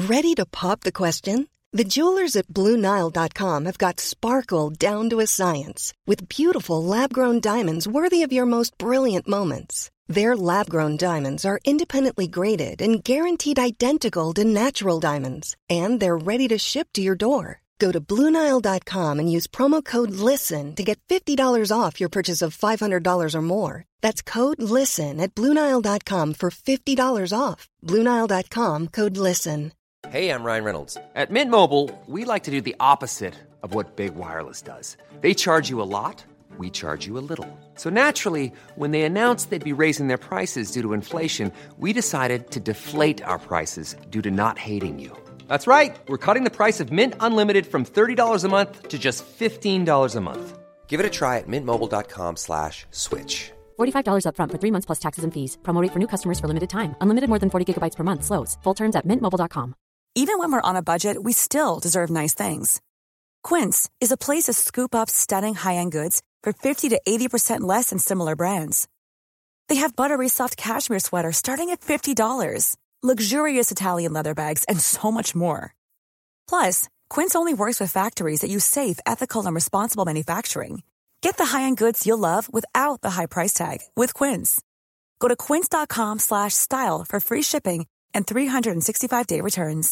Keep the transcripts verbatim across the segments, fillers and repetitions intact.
Ready to pop the question? The jewelers at Blue Nile dot com have got sparkle down to a science with beautiful lab-grown diamonds worthy of your most brilliant moments. Their lab-grown diamonds are independently graded and guaranteed identical to natural diamonds, and they're ready to ship to your door. Go to Blue Nile dot com and use promo code LISTEN to get fifty dollars off your purchase of five hundred dollars or more. That's code LISTEN at Blue Nile dot com for fifty dollars off. Blue Nile dot com, code LISTEN. Hey, I'm Ryan Reynolds. At Mint Mobile, we like to do the opposite of what Big Wireless does. They charge you a lot, we charge you a little. So naturally, when they announced they'd be raising their prices due to inflation, we decided to deflate our prices due to not hating you. That's right. We're cutting the price of Mint Unlimited from thirty dollars a month to just fifteen dollars a month. Give it a try at mintmobile.com slash switch. forty-five dollars up front for three months plus taxes and fees. Promo rate for new customers for limited time. Unlimited more than forty gigabytes per month. Slows full terms at mint mobile dot com. Even when we're on a budget, we still deserve nice things. Quince is a place to scoop up stunning high-end goods for fifty to eighty percent less than similar brands. They have buttery soft cashmere sweaters starting at fifty dollars, luxurious Italian leather bags, and so much more. Plus, Quince only works with factories that use safe, ethical, and responsible manufacturing. Get the high-end goods you'll love without the high price tag with Quince. Go to quince.com slash style for free shipping and three sixty-five day returns.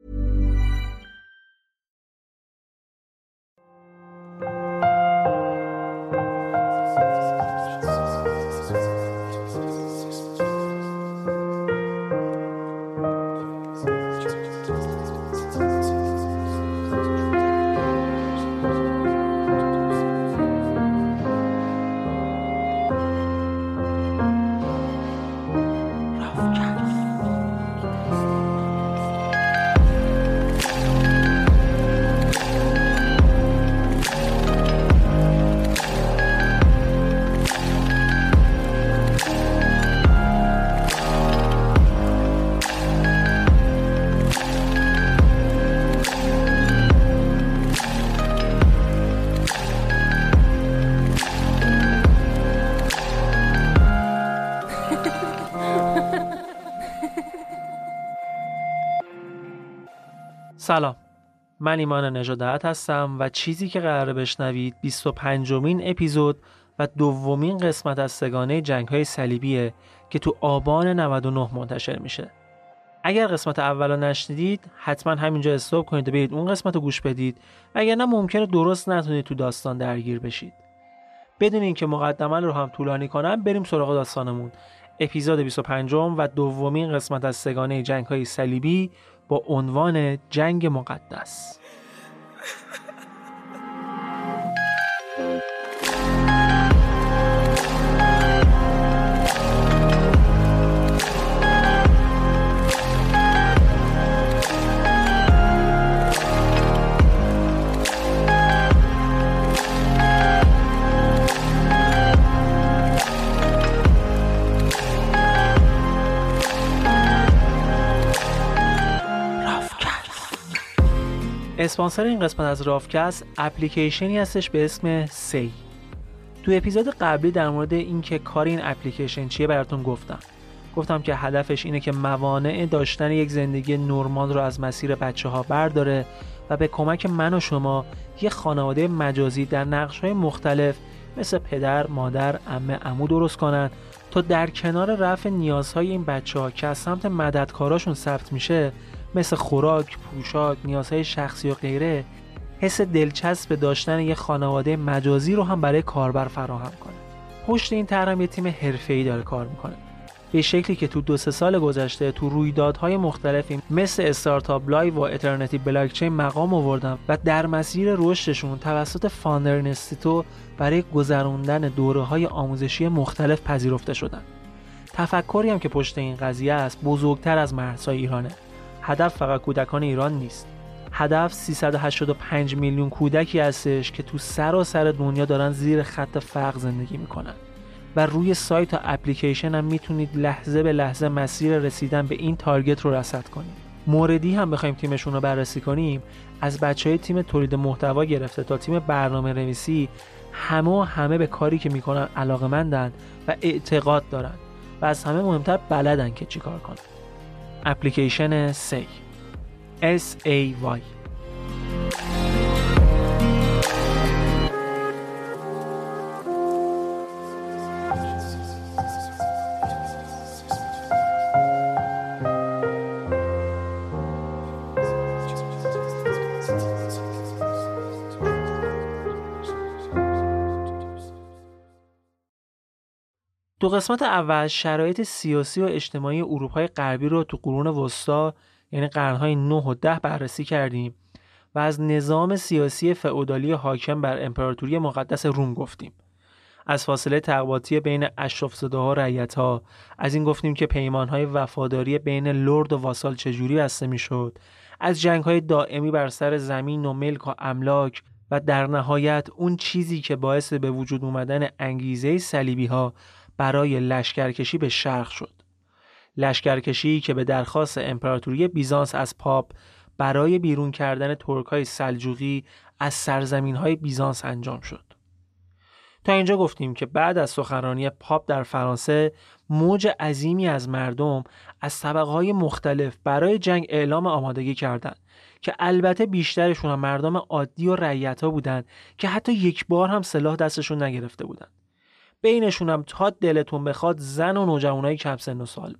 سلام، من ایمان نژادت هستم و چیزی که قراره بشنوید بیست و پنجمین اپیزود و دومین قسمت از سگانه جنگ‌های صلیبیه که تو آبان نود و نه منتشر میشه. اگر قسمت اولو نشنیدید حتما همینجا استاپ کنید و برید اون قسمت رو گوش بدید، وگرنه ممکنه درست نتونید تو داستان درگیر بشید. بدون اینکه مقدمه رو هم طولانی کنم بریم سراغ داستانمون. اپیزود بیست و پنجم و دومین قسمت از سگانه جنگ‌های صلیبی با عنوان جنگ مقدس. اسپانسر این قسمت از رافکست اپلیکیشنی هستش به اسم سی. تو اپیزود قبلی در مورد اینکه کار این اپلیکیشن چیه براتون گفتم. گفتم که هدفش اینه که موانع داشتن یک زندگی نرمال رو از مسیر بچه‌ها برداره و به کمک من و شما یه خانواده مجازی در نقش‌های مختلف مثل پدر، مادر، عمه، عمو درست کنن تا در کنار رفع نیازهای این بچه‌ها که از سمت مددکاراشون ثبت میشه مثل خوراک، پوشاک، نیازهای شخصی و غیره، حس دلچسب داشتن یه خانواده مجازی رو هم برای کاربر فراهم کنه. پشت این طرح یه تیم حرفه‌ای داره کار میکنه. به شکلی که تو دو سه سال گذشته تو رویدادهای مختلفی مثل استارتاپ لایو و اترنتی بلاکچین مقام آوردن و در مسیر رشدشون توسط فاندر اینستیتو برای گذروندن دوره‌های آموزشی مختلف پذیرفته شدن. تفکری هم که پشت این قضیه است بزرگتر از مرزهای ایرانه. هدف فقط کودکان ایران نیست. هدف سیصد و هشتاد و پنج میلیون کودکی هستش که تو سراسر دنیا دارن زیر خط فقر زندگی میکنن و روی سایت و اپلیکیشن هم میتونید لحظه به لحظه مسیر رسیدن به این تارگت رو رصد کنید. موردی هم بخوایم تیمشون رو بررسی کنیم، از بچهای تیم تولید محتوا گرفته تا تیم برنامه نویسی، همه و همه به کاری که میکنن علاقه‌مندن و اعتقاد دارن و از همه مهمتر بلدن که چی کار کنن. اپلیکیشن سی. اس ای وای. تو قسمت اول شرایط سیاسی و اجتماعی اروپای غربی رو تو قرون وسطا یعنی قرن‌های نه و ده بررسی کردیم و از نظام سیاسی فئودالی حاکم بر امپراتوری مقدس روم گفتیم. از فاصله طبقاتی بین اشراف‌زاده‌ها و رعیت‌ها، از این گفتیم که پیمان‌های وفاداری بین لرد و واسال چجوری بسته می‌شد، از جنگ‌های دائمی بر سر زمین و ملک و املاک و در نهایت اون چیزی که باعث به وجود اومدن انگیزه صلیبی‌ها برای لشکرکشی به شرق شد. لشکرکشی که به درخواست امپراتوری بیزانس از پاپ برای بیرون کردن ترک‌های سلجوقی از سرزمین‌های بیزانس انجام شد. تا اینجا گفتیم که بعد از سخنرانی پاپ در فرانسه موج عظیمی از مردم از طبقه‌های مختلف برای جنگ اعلام آمادگی کردند که البته بیشترشون هم مردم عادی و رعیت‌ها بودند که حتی یک بار هم سلاح دستشون نگرفته بودند. بینشون هم تا دلتون بخواد زن و نوجوانای کم سن و سال بود.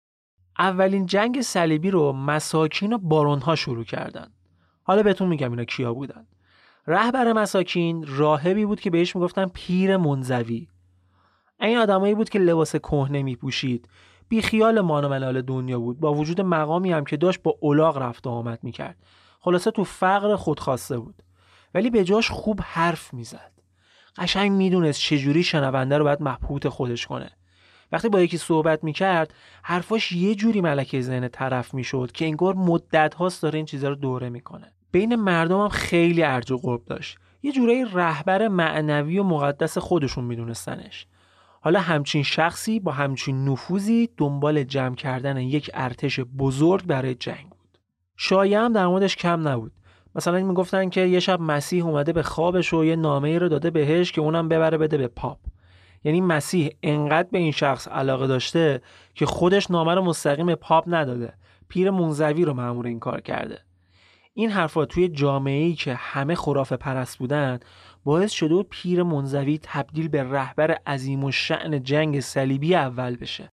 اولین جنگ صلیبی رو مساکین و بارون‌ها شروع کردن. حالا بهتون میگم اینا کیا بودن. رهبر مساکین راهبی بود که بهش میگفتن پیر منزوی. این آدمایی بود که لباس کهنه میپوشید، بی خیال مان و ملال دنیا بود، با وجود مقامی هم که داشت با الاغ رفت و آمد میکرد. خلاصه تو فقر خودخواسته بود، ولی به جاش خوب حرف میزد. قشنگ میدونست چجوری شنونده رو باید مبهوت خودش کنه. وقتی با یکی صحبت میکرد حرفاش یه جوری ملکه ذهن طرف میشد که انگار مدت هاست داره این چیزا رو دوره میکنه. بین مردم هم خیلی ارج و قرب داشت. یه جورایی رهبر معنوی و مقدس خودشون میدونستنش. حالا همچین شخصی با همچین نفوذی دنبال جمع کردن یک ارتش بزرگ برای جنگ بود. شایعه هم در موردش کم نبود. مثلا میگفتن که یه شب مسیح اومده به خوابش و یه نامه‌ای رو داده بهش که اونم ببره بده به پاپ. یعنی مسیح انقدر به این شخص علاقه داشته که خودش نامه رو مستقیم به پاپ نداده، پیر منزوی رو مأمور این کار کرده. این حرفا توی جامعه‌ای که همه خرافه پرست بودن باعث شده بود پیر منزوی تبدیل به رهبر عظیم الشأن جنگ صلیبی اول بشه.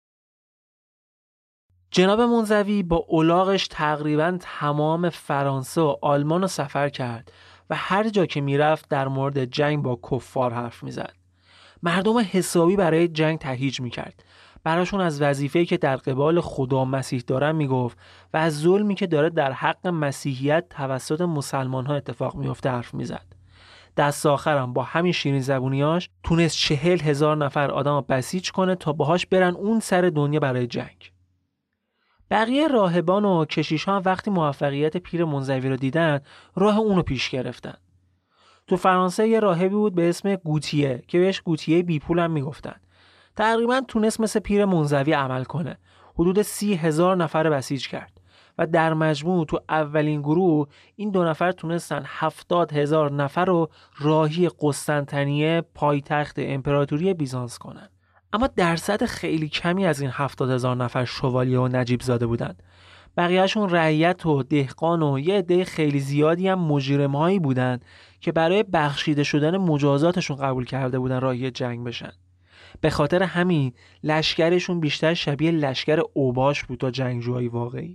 جناب منزوی با الاغش تقریباً تمام فرانسه و آلمان رو سفر کرد و هر جا که میرفت در مورد جنگ با کفار حرف میزد. مردم حسابی برای جنگ تهییج میکرد. براشون از وظیفه‌ای که در قبال خدا مسیح دارن میگفت و از ظلمی که داره در حق مسیحیت توسط مسلمان‌ها اتفاق میفته حرف میزد. دست آخرم با همین شیرین زبونیاش تونست چهل هزار نفر آدم بسیج کنه تا باهاش برن اون سر دنیا برای جنگ. بقیه راهبان و کشیشان وقتی موفقیت پیر منزوی رو دیدن راه اونو پیش گرفتن. تو فرانسه یه راهبی بود به اسم گوتیه که بهش گوتیه بی پول هم میگفتن. تقریبا تونست مثل پیر منزوی عمل کنه. حدود سی هزار نفر بسیج کرد و در مجموع تو اولین گروه این دو نفر تونستن هفتاد هزار نفر رو راهی قسطنطنیه پایتخت امپراتوری بیزانس کنن. اما درصد خیلی کمی از این هفتاد هزار نفر شوالیه و نجیب زاده بودند. بقیهشون رعیت و دهقان و یه عده خیلی زیادی هم مجرم‌هایی بودند که برای بخشیده شدن مجازاتشون قبول کرده بودن راهی جنگ بشن. به خاطر همین لشکرشون بیشتر شبیه لشکر اوباش بود تا جنگجوهای واقعی.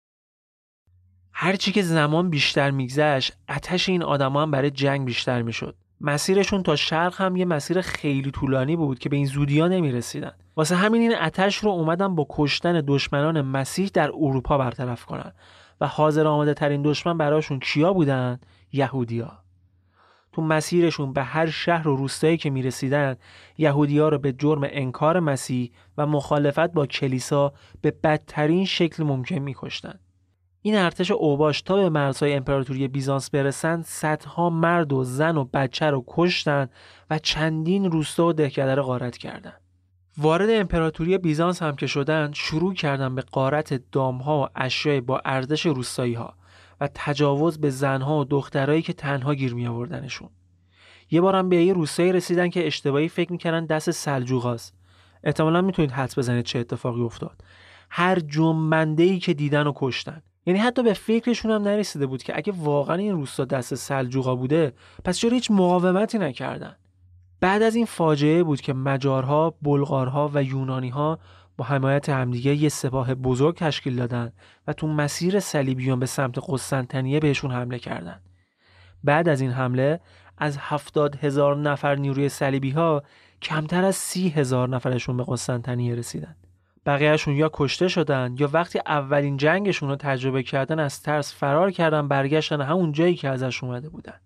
هرچی که زمان بیشتر میگذشت آتش این آدما هم برای جنگ بیشتر میشد. مسیرشون تا شرق هم یه مسیر خیلی طولانی بود که به این زودی‌ها نمی‌رسیدن. واسه همین این آتش رو اومدن با کشتن دشمنان مسیح در اروپا برطرف کنن و حاضر آماده ترین دشمن براشون کیا بودن؟ یهودی‌ها. تو مسیرشون به هر شهر و روستایی که می‌رسیدن یهودی‌ها رو به جرم انکار مسیح و مخالفت با کلیسا به بدترین شکل ممکن می‌کشتن. این ارتش اوباش تا به مرزهای امپراتوری بیزانس برسن صدها مرد و زن و بچه رو کشتن و چندین روستا و دهکده رو غارت کردن. وارد امپراتوری بیزانس هم که شدن شروع کردن به غارت دامها و اشیاء با ارزش روستایی ها و تجاوز به زنها و دخترایی که تنها گیر می آوردنشون. یه بارم به یه روستایی رسیدن که اشتباهی فکر می‌کردن دست سلجوقاست. احتمالاً میتونید حدس بزنید چه اتفاقی افتاد. هر جنبنده‌ای که دیدن و کشتن. یعنی حتی به فکرشون هم نرسیده بود که اگه واقعا این روستا دست سلجوقا بوده پس چرا هیچ مقاومتی نکردن. بعد از این فاجعه بود که مجارها، بلغارها و یونانیها با حمایت همدیگه یه سپاه بزرگ تشکیل دادن و تو مسیر صلیبیون به سمت قسطنطنیه بهشون حمله کردن. بعد از این حمله از هفتاد هزار نفر نیروی صلیبی ها کمتر از سی هزار نفرشون به قسطنطنیه رسیدن. بقیهشون یا کشته شدن یا وقتی اولین جنگشون رو تجربه کردن از ترس فرار کردن، برگشتن همون جایی که ازش اومده بودن.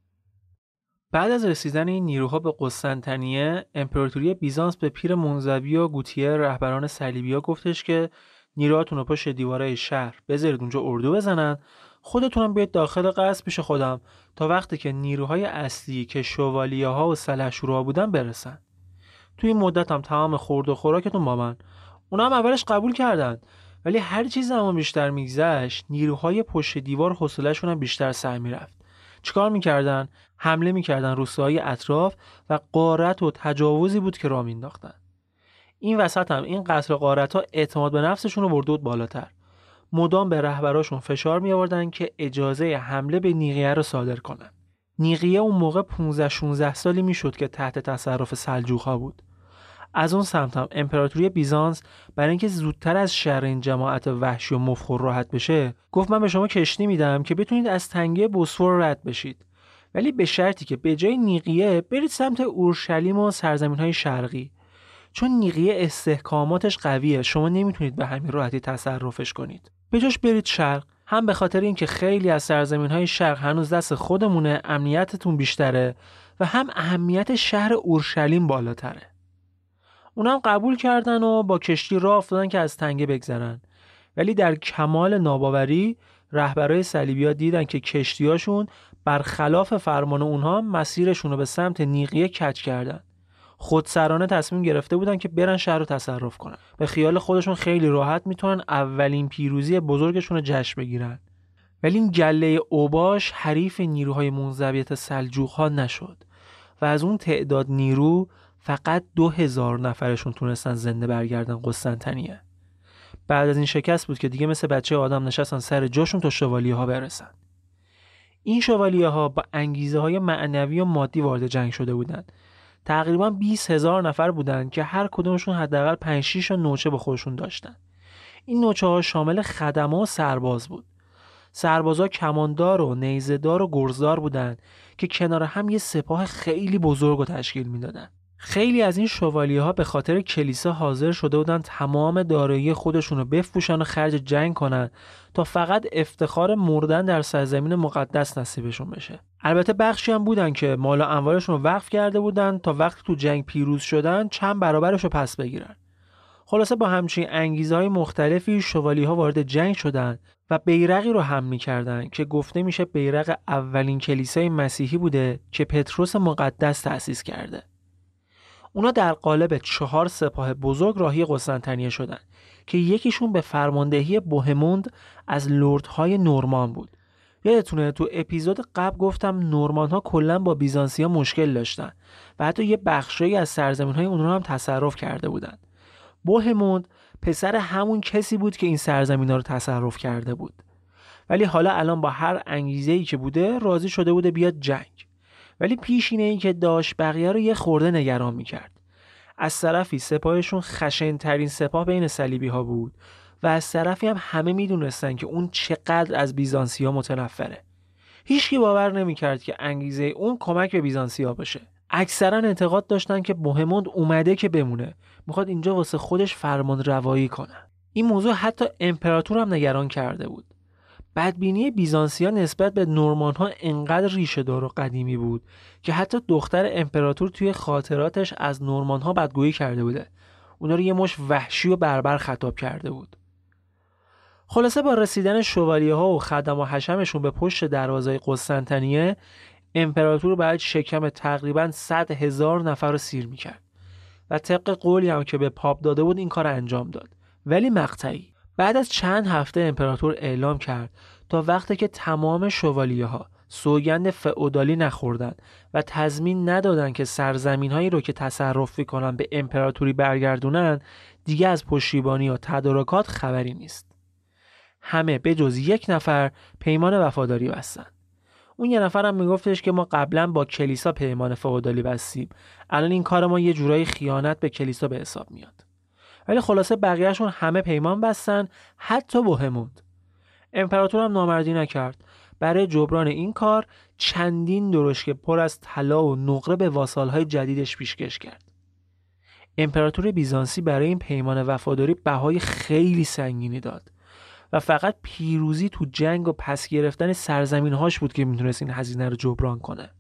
بعد از رسیدن این نیروها به قسطنطنیه، امپراتوری بیزانس به پیر منزوی و گوتیه رهبران صلیبی‌ها گفتش که نیروهاتون رو پشت دیوارای شهر بذارید اونجا اردو بزنن، خودتونم بیاید داخل قصر پیش خودم تا وقتی که نیروهای اصلی که شوالیه‌ها و سلحشورها بودن برسن. توی این مدت هم تمام خورد و خوراکتون با من. اونا هم اولش قبول کردن، ولی هر چیز زمان بیشتر میگذشت نیروهای پشت دیوار حوصله‌شون هم بیشتر سر میرفت. چیکار میکردن؟ حمله میکردن روستاهای اطراف و غارت و تجاوزی بود که راه مینداختن. این وسط هم این قتل غارت‌ها اعتماد به نفسشون رو برده بود بالاتر. مدام به رهبراشون فشار می آوردن که اجازه حمله به نیقیه رو صادر کنن. نیقیه اون موقع پانزده شانزده سالی میشد که تحت تصرف سلجوق‌ها بود. از اون سمت هم امپراتوری بیزانس برای اینکه زودتر از شر این جماعت وحشی و مفخور راحت بشه، گفت من به شما کشتی میدم که بتونید از تنگه بوسفور رد بشید، ولی به شرطی که به جای نیقیه برید سمت اورشلیم و سرزمین‌های شرقی، چون نیقیه استحکاماتش قویه، شما نمیتونید به همین راحتی تصرفش کنید. به جاش برید شرق، هم به خاطر اینکه خیلی از سرزمین‌های شرق هنوز دست خودمونه، امنیتتون بیشتره و هم اهمیت شهر اورشلیم بالاتره. اونم قبول کردن و با کشتی راه افتادن که از تنگه بگذرن، ولی در کمال ناباوری رهبرای صلیبی‌ها دیدن که کشتیاشون برخلاف فرمان اونها مسیرشون رو به سمت نیقیه کج کردن. خودسرانه تصمیم گرفته بودن که برن شهر رو تصرف کنن. به خیال خودشون خیلی راحت میتونن اولین پیروزی بزرگشون رو جشن بگیرن. ولی این گله اوباش حریف نیروهای منزویت سلجوق‌ها نشد و از اون تعداد نیرو فقط دو هزار نفرشون تونستن زنده برگردن قسطنطنیه. بعد از این شکست بود که دیگه مثل بچه آدم نشستن سر جاشون تا شوالیه ها برسن. این شوالیه ها با انگیزه های معنوی و مادی وارد جنگ شده بودند. تقریبا بیست هزار نفر بودند که هر کدومشون حداقل پنج شش نوچه با خودشون داشتن. این نوچه ها شامل خدمه و سرباز بود. سربازا کماندار و نیزه‌دار و گرزدار بودند که کنار هم یه سپاه خیلی بزرگ رو تشکیل میدادن. خیلی از این شوالیه ها به خاطر کلیسا حاضر شده بودن تمام دارایی خودشون رو بفروشن و خرج جنگ کنن تا فقط افتخار مردن در سرزمین مقدس نصیبشون بشه. البته بخشی هم بودن که مال و اموالشون رو وقف کرده بودن تا وقتی تو جنگ پیروز شدن چند برابرش رو پس بگیرن. خلاصه با همچین انگیزهای مختلفی شوالیه ها وارد جنگ شدن و بیرقی رو حمل می‌کردن که گفته میشه بیرق اولین کلیسای مسیحی بوده که پتروس مقدس تأسیس کرده. اونا در قالب چهار سپاه بزرگ راهی قسطنطنیه شدن که یکیشون به فرماندهی بوهموند از لردهای نورمان بود. یادتونه تو اپیزود قبل گفتم نورمان ها کلا با بیزانسیا مشکل داشتن و حتی یه بخشی از سرزمین‌های اونها هم تصرف کرده بودن. بوهموند پسر همون کسی بود که این سرزمین‌ها رو تصرف کرده بود. ولی حالا الان با هر انگیزه‌ای که بوده راضی شده بوده بیاد جنگ. ولی پیشینه‌ای که داشت بقیه رو یه خورده نگران می‌کرد. از طرفی سپاهشون خشن‌ترین سپاه بین صلیبی‌ها بود و از طرفی هم همه می‌دونستن که اون چقدر از بیزانسی‌ها متنفره. هیچکی باور نمی‌کرد که انگیزه اون کمک به بیزانسی‌ها باشه. اکثرا اعتقاد داشتن که بوهموند اومده که بمونه، میخواد اینجا واسه خودش فرمان روایی کنه. این موضوع حتی امپراتور هم نگران کرده بود. بدبینی بیزانسی‌ها نسبت به نورمان‌ها انقدر ریشه دار و قدیمی بود که حتی دختر امپراتور توی خاطراتش از نورمان‌ها بدگویی کرده بوده. اونا رو یه مش وحشی و بربر خطاب کرده بود. خلاصه با رسیدن شوالیه‌ها و خدم و حشمشون به پشت دروازه قسطنطنیه، امپراتور باید شکم تقریباً صد هزار نفر رو سیر می‌کرد و طبق قولی هم که به پاپ داده بود این کار انجام داد، ولی مقطعی. بعد از چند هفته امپراتور اعلام کرد تا وقتی که تمام شوالیه‌ها سوگند فئودالی نخوردن و تضمین ندادن که سرزمین‌هایی رو که تصرف می‌کنن به امپراتوری برگردونن، دیگه از پشتیبانی یا تدارکات خبری نیست. همه به جز یک نفر پیمان وفاداری بستن. اون یه نفر هم میگفتش که ما قبلا با کلیسا پیمان وفاداری بستیم، الان این کار ما یه جورایی خیانت به کلیسا به حساب میاد. ولی خلاصه بقیه‌شون همه پیمان بستن، حتی بوهموند. امپراتور هم نامردی نکرد. برای جبران این کار چندین درشکه پر از طلا و نقره به واسالهای جدیدش پیشکش کرد. امپراتور بیزانسی برای این پیمان وفاداری بهای خیلی سنگینی داد و فقط پیروزی تو جنگ و پس گرفتن سرزمین‌هاش بود که میتونست این هزینه رو جبران کنه.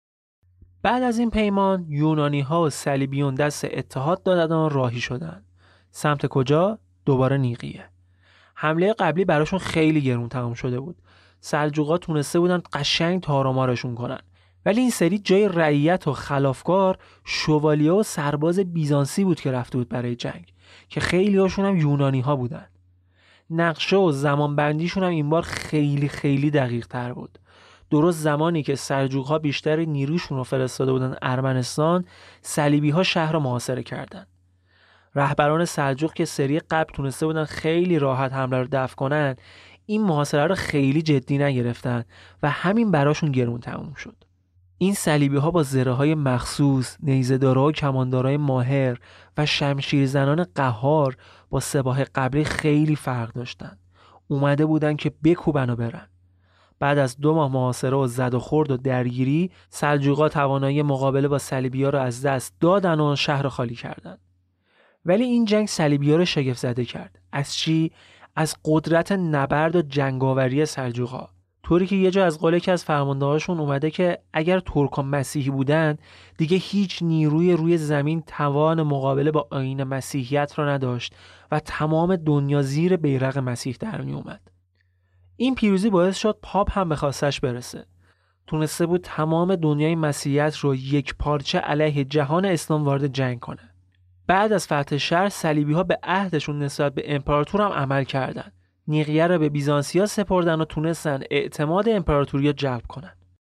بعد از این پیمان یونانی‌ها و صلیبیون دست اتحاد دادن و راهی شدن. سمت کجا؟ دوباره نیقیه. حمله قبلی براشون خیلی گرون تمام شده بود. سلجوقا تونسته بودن قشنگ تارمارشون کنن، ولی این سری جای رعیت و خلافکار شوالیه و سرباز بیزانسی بود که رفته بود برای جنگ که خیلی هاشون هم یونانی ها بودن. نقشه و زمان بندیشون هم این بار خیلی خیلی دقیق تر بود. درست زمانی که سلجوق‌ها بیشتر نیروشون رو فرستاده بودن ارمنستان، صلیبی‌ها شهر رو محاصره کردن. رهبران سلجوق که سری قبل تونسته بودن خیلی راحت حمله رو دفع کنن، این محاصره رو خیلی جدی نگرفتن و همین براشون گرون تموم شد. این صلیبی‌ها با زره‌های مخصوص، نیزه‌دارا و کماندارای ماهر و شمشیرزنان قهار با سپاه قبلی خیلی فرق داشتن. اومده بودن که بکوبن و برن. بعد از دو ماه محاصره و زد و خورد و درگیری، سلجوقا توانایی مقابله با صلیبی‌ها رو از دست دادن و شهر رو خالی کردن. ولی این جنگ صلیبی‌ها رو شگفت زده کرد. از چی؟ از قدرت نبرد و جنگاوری سلجوق‌ها. طوری که یه جا از قول یکی از فرمانده‌هاشون اومده که اگر ترکان مسیحی بودن دیگه هیچ نیروی روی زمین توان مقابله با آیین مسیحیت را نداشت و تمام دنیا زیر بیرق مسیح در می اومد. این پیروزی باعث شد پاپ هم به خواستش برسه. تونسته بود تمام دنیای مسیحیت رو یک پارچه علیه جهان اسلام وارد جنگ کنه. بعد از فتح شهر صلیبی‌ها به عهدشون نسبت به امپراتور هم عمل کردند. نیقیه را به بیزانسیا سپردن و تونستن اعتماد امپراتوری را جلب کنن.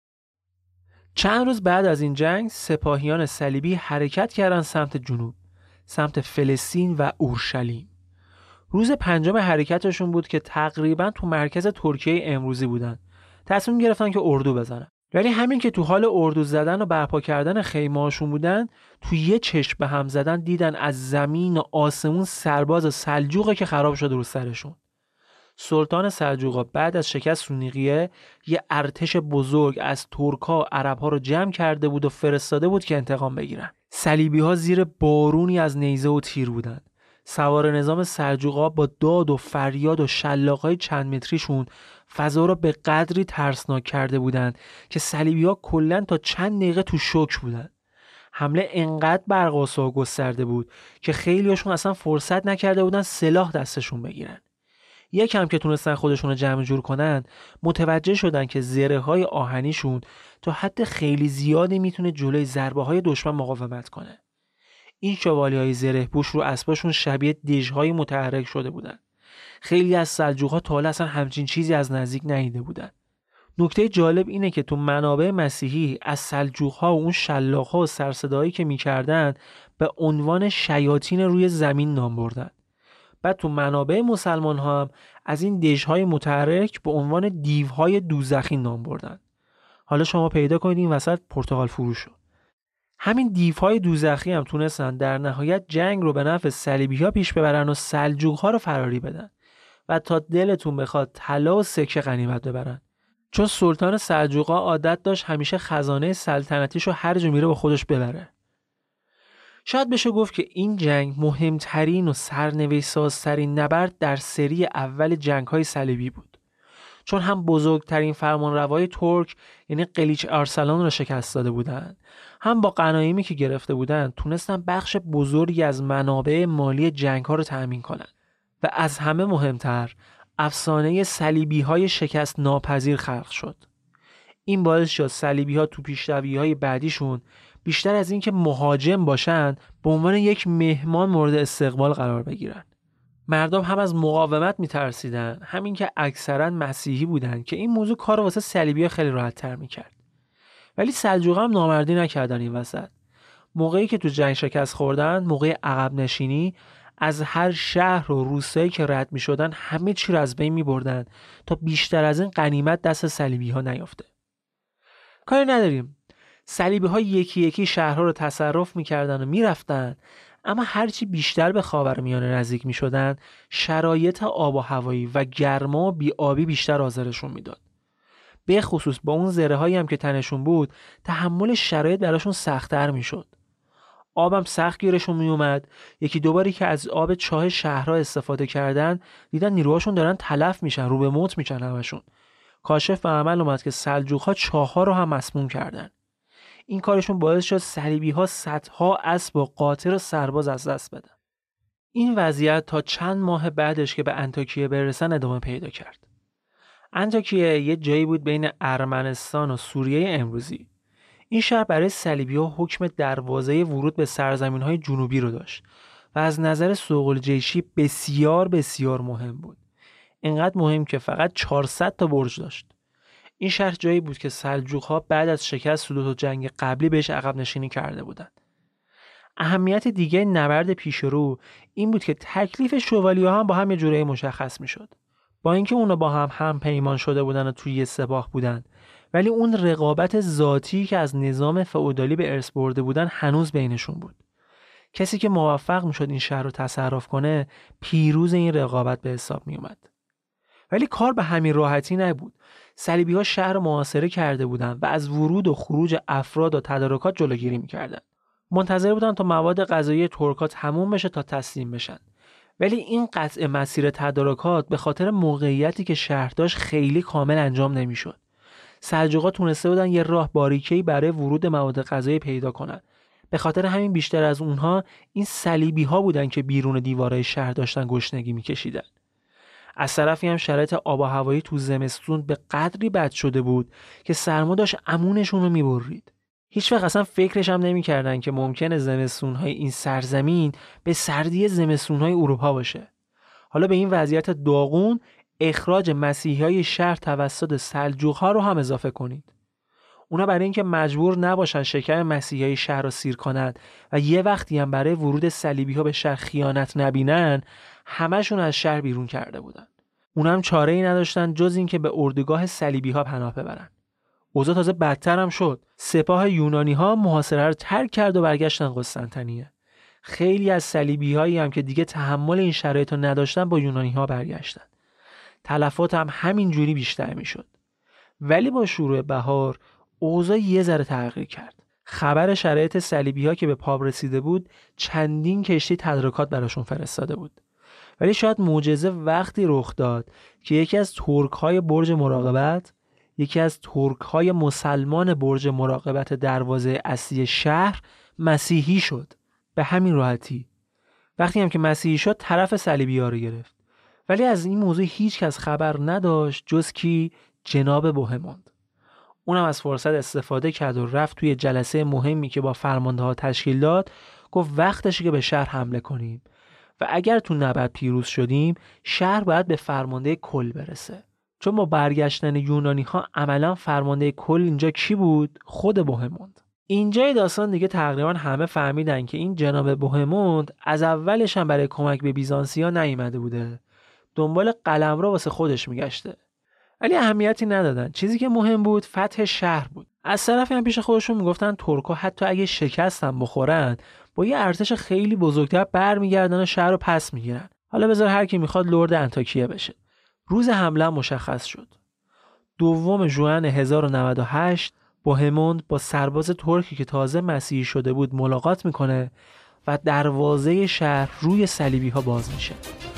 چند روز بعد از این جنگ سپاهیان صلیبی حرکت کردن سمت جنوب، سمت فلسطین و اورشلیم. روز پنجم حرکتشون بود که تقریبا تو مرکز ترکیه امروزی بودن. تصمیم گرفتن که اردو بزنن. ولی همین که تو حال اردو زدن و برپا کردن خیمه‌هاشون بودن، تو یه چشم به هم زدن دیدن از زمین و آسمون سرباز سلجوقه که خراب شده رو سرشون. سلطان سلجوقا بعد از شکست رو نیقیه یه ارتش بزرگ از ترک‌ها و عرب‌ها رو جمع کرده بود و فرستاده بود که انتقام بگیرن. صلیبی‌ها زیر بارونی از نیزه و تیر بودن. سوار نظام سلجوقا با داد و فریاد و شلاق‌های چند متریشون فضا رو به قدری ترسناک کرده بودن که صلیبی‌ها کلاً تا چند دقیقه تو شوک بودن. حمله انقدر برق‌آسا و گسترده بود که خیلی‌هاشون اصلا فرصت نکرده بودن سلاح دستشون بگیرن. یکم که تونستن خودشون رو جمع جور کنن، متوجه شدن که زره‌های آهنیشون تا حد خیلی زیادی میتونه جلوی ضربه‌های دشمن مقاومت کنه. این شوالیه‌های زره پوش رو اسباشون شبیه دژهای متحرک شده بودن. خیلی از سلجوق‌ها تا حالا اصلا همچین چیزی از نزدیک ندیده بودن. نکته جالب اینه که تو منابع مسیحی از سلجوق‌ها و اون شلاق‌ها و سرصدایی که می‌کردن به عنوان شیاطین روی زمین نام بردن. بعد تو منابع مسلمان ها هم از این دژهای متحرک به عنوان دیوهای دوزخی نام بردن. حالا شما پیدا کنید این وسط پرتغال فروشو. همین دیوهای دوزخی هم تونستن در نهایت جنگ رو به نفع صلیبی‌ها پیش ببرن و سلجوق‌ها رو فراری بدن و تا دلتون بخواد طلا و سکه غنیمت ببرن. چون سلطان سلجوق‌ها عادت داشت همیشه خزانه سلطنتیشو هر جا میره با خودش ببره. شاید بشه گفت که این جنگ مهمترین و سرنوشت‌سازترین نبرد در سری اول جنگ‌های صلیبی بود. چون هم بزرگترین فرمانروای ترک یعنی قلیچ ارسلان را شکست داده بودند، هم با غنایمی که گرفته بودند تونستن بخش بزرگی از منابع مالی جنگ‌ها رو تأمین کنند و از همه مهمتر افسانه صلیبی‌های شکست ناپذیر خلق شد. این باعث شد صلیبی‌ها تو پیشروی‌های بعدیشون بیشتر از اینکه مهاجم باشن به عنوان یک مهمان مورد استقبال قرار بگیرن. مردم هم از مقاومت میترسیدن، همین که اکثرا مسیحی بودن که این موضوع کار واسه صلیبی‌ها خیلی راحت تر میکرد. ولی سلجوق‌ها هم نامردی نکردن این وسط. موقعی که تو جنگ شکست خوردن، موقع عقب نشینی، از هر شهر و روستایی که رد می شدن همه چی رو از بین می بردن تا بیشتر از این غنیمت دست صلیبی ها نیافته. کاری نداریم، صلیبی ها یکی یکی شهرها رو تصرف می کردن و می رفتن، اما هرچی بیشتر به خاورمیانه نزدیک می شدن شرایط آب و هوایی و گرما و بی‌آبی بیشتر آزارشون می داد. به خصوص با اون زره هایی هم که تنشون بود تحمل شرایط براشون سخت‌تر می شد. آبم سخت گیرشون می اومد. یکی دوباری که از آب چاه شهرها استفاده کردن دیدن نیروهاشون دارن تلف میشن، رو به موت میشن همشون. کاشف به عمل اومد که سلجوق‌ها چاه‌ها رو هم مسموم کردن. این کارشون باعث شد صلیبی‌ها صدها اسب و قاطر و سرباز از دست بدن. این وضعیت تا چند ماه بعدش که به انطاکیه برسن ادامه پیدا کرد. انطاکیه یه جایی بود بین ارمنستان و سوریه امروزی. این شهر برای صلیبی‌ها حکم دروازه ورود به سرزمین‌های جنوبی رو داشت و از نظر سوق‌الجیشی بسیار بسیار مهم بود. اینقدر مهم که فقط چهارصد تا برج داشت. این شهر جایی بود که سلجوق‌ها بعد از شکست دو تا جنگ قبلی بهش عقب نشینی کرده بودند. اهمیت دیگه نبرد پیشرو این بود که تکلیف شوالیه‌ها هم با هم یه جوری مشخص می‌شد. با اینکه اونا با هم هم پیمان شده بودن و توی یه سپاه بودن، ولی اون رقابت ذاتی که از نظام فئودالی به ارث برده بودن هنوز بینشون بود. کسی که موفق می‌شد این شهر رو تصرف کنه پیروز این رقابت به حساب می‌اومد. ولی کار به همین راحتی نبود. صلیبی‌ها شهر رو محاصره کرده بودند و از ورود و خروج افراد و تدارکات جلوگیری می‌کردند. منتظر بودن تا مواد غذایی ترک‌ها تموم بشه تا تسلیم بشن. ولی این قطع مسیر تدارکات به خاطر موقعیتی که شهر داشت خیلی کامل انجام نمی‌شد. سلجوق‌ها تونسته بودن یه راه باریکه‌ای برای ورود مواد غذایی پیدا کنن. به خاطر همین بیشتر از اونها این صلیبی‌ها بودن که بیرون دیوارهای شهر داشتن گشنگی می‌کشیدن. از طرفی هم شرایط آب و هوایی تو زمستون به قدری بد شده بود که سرما داشت امونشون رو می‌برید. هیچ وقت اصلا فکرش هم نمی‌کردن که ممکنه زمستون‌های این سرزمین به سردی زمستون‌های اروپا باشه. حالا به این وضعیت داغون اخراج مسیحیای شهر توسط سلجوق‌ها رو هم اضافه کنید. اونا برای اینکه مجبور نباشن شکم مسیحیای شهر رو سیر کنند و یه وقتی هم برای ورود صلیبی‌ها به شهر خیانت نبینن، همشون از شهر بیرون کرده بودن. اونا هم چاره‌ای نداشتن جز اینکه به اردوگاه صلیبی‌ها پناه ببرن. اوضاع تازه بدتر هم شد. سپاه یونانی‌ها محاصره رو ترک کرد و برگشتن قسطنطنیه. خیلی از صلیبی‌هایی هم که دیگه تحمل این شرایط رو نداشتن با یونانی‌ها برگشتن. تلفات هم همین جوری بیشتر میشد. ولی با شروع بهار اوضاع یه ذره تغییر کرد. خبر شرایط صلیبی‌ها که به پا رسیده بود چندین کشتی تدارکات براشون فرستاده بود. ولی شاید معجزه وقتی رخ داد که یکی از ترک‌های برج مراقبت، یکی از ترک‌های مسلمان برج مراقبت دروازه اصلی شهر مسیحی شد. به همین راحتی. وقتی هم که مسیحی شد طرف صلیبی‌ها رو گرفت. ولی از این موضوع هیچ کس خبر نداشت جز کی؟ جناب بوهموند. اونم از فرصت استفاده کرد و رفت توی جلسه مهمی که با فرمانده‌ها تشکیل داد، گفت وقتشه که به شهر حمله کنیم و اگر تو نبرد پیروز شدیم شهر باید به فرمانده کل برسه. چون با برگشتن یونانی‌ها عملاً فرمانده کل اینجا کی بود؟ خود بوهموند. اینجای داستان دیگه تقریبا همه فهمیدن که این جناب بوهموند از اولش هم برای کمک به بیزانسی‌ها نیامده بوده. دنبال قلمرو واسه خودش میگشته. ولی اهمیتی ندادن. چیزی که مهم بود فتح شهر بود. از طرفی هم پیش خودشون میگفتن ترک‌ها حتی اگه شکست هم بخورن با یه ارتش خیلی بزرگتر برمیگردن و شهر رو پس میگیرن. حالا بذار هر کی میخواد لرد انطاکیه بشه. روز حمله مشخص شد. دوم ژوئن هزار و نود و هشت بوهموند با سرباز ترکی که تازه مسیحی شده بود ملاقات میکنه و دروازه شهر روی صلیبی‌ها باز میشه.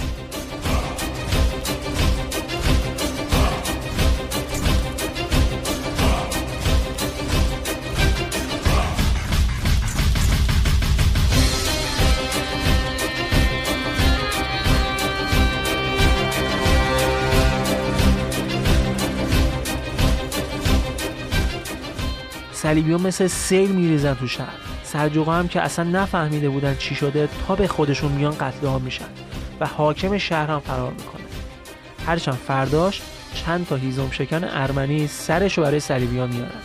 صلیبی‌ها مثل سیل میریزن تو شهر. سلجوق‌ها هم که اصلا نفهمیده بودن چی شده تا به خودشون میان قتل عام میشن و حاکم شهر هم فرار میکنه. هرچند فرداش چند تا هیزم شکن ارمنی سرشو برای صلیبی‌ها میارن.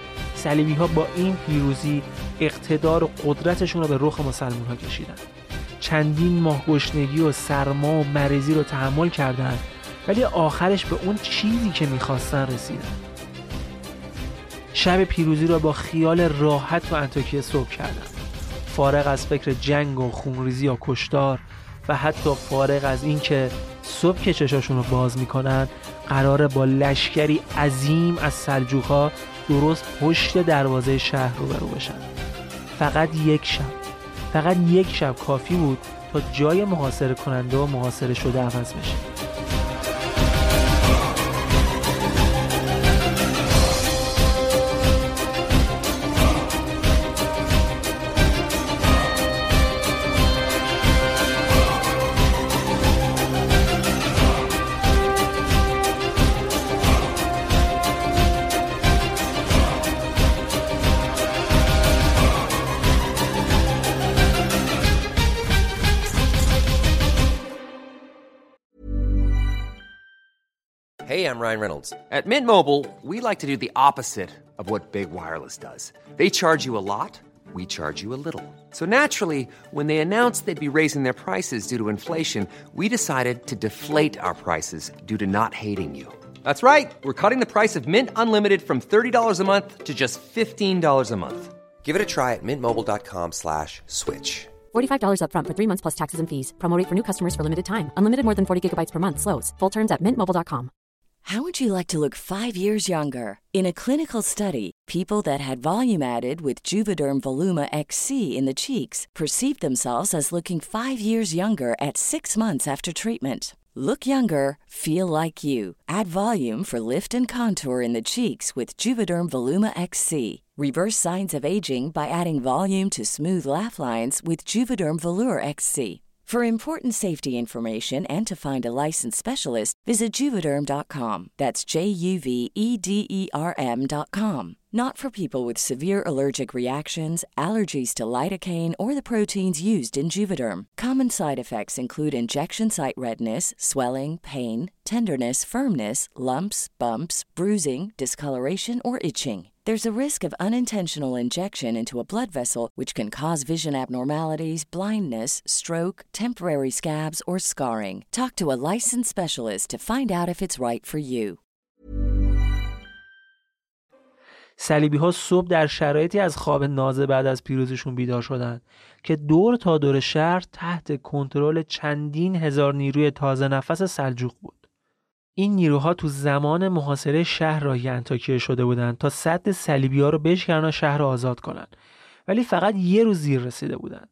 صلیبی‌ها با این پیروزی اقتدار و قدرتشون رو به رخ مسلمان‌ها کشیدن. چندین ماه گشنگی و سرما و مریضی رو تحمل کردن، ولی آخرش به اون چیزی که میخواستن رسیدن. شب پیروزی رو با خیال راحت و انطاکیه صبح کردن، فارغ از فکر جنگ و خونریزی یا کشتار و حتی فارغ از این که صبح که چشاشون رو باز میکنن قراره با لشکری عظیم از سلجوق‌ها درست پشت دروازه شهر روبرو بشن. فقط یک شب فقط یک شب کافی بود تا جای محاصره کننده و محاصره شده عوض بشه. Hey, I'm Ryan Reynolds. At Mint Mobile, we like to do the opposite of what Big Wireless does. They charge you a lot, we charge you a little. So naturally, when they announced they'd be raising their prices due to inflation, we decided to deflate our prices due to not hating you. That's right. We're cutting the price of Mint Unlimited from thirty dollars a month to just fifteen dollars a month. Give it a try at mintmobile.com slash switch. forty-five dollars up front for three months plus taxes and fees. Promo rate for new customers for limited time. Unlimited more than forty gigabytes per month. Slows full terms at mint mobile dot com. How would you like to look five years younger? In a clinical study, people that had volume added with Juvederm Voluma X C in the cheeks perceived themselves as looking five years younger at six months after treatment. Look younger, feel like you. Add volume for lift and contour in the cheeks with Juvederm Voluma X C. Reverse signs of aging by adding volume to smooth laugh lines with Juvederm Volure X C. For important safety information and to find a licensed specialist, visit Juvederm dot com. That's J U V E D E R M dot com. Not for people with severe allergic reactions, allergies to lidocaine, or the proteins used in Juvederm. Common side effects include injection site redness, swelling, pain, tenderness, firmness, lumps, bumps, bruising, discoloration, or itching. There's a risk of unintentional injection into a blood vessel, which can cause vision abnormalities, blindness, stroke, temporary scabs, or scarring. Talk to a licensed specialist to find out if it's right for you. صلیبی ها صبح در شرایطی از خواب نازه بعد از پیروزیشون بیدار شدند که دور تا دور شهر تحت کنترل چندین هزار نیروی تازه نفس سلجوق بود. این نیروها تو زمان محاصره شهر راهی انطاکیه شده بودند تا سد صلیبی ها رو بشکنن و شهر رو آزاد کنن، ولی فقط یه روز زیر رسیده بودند.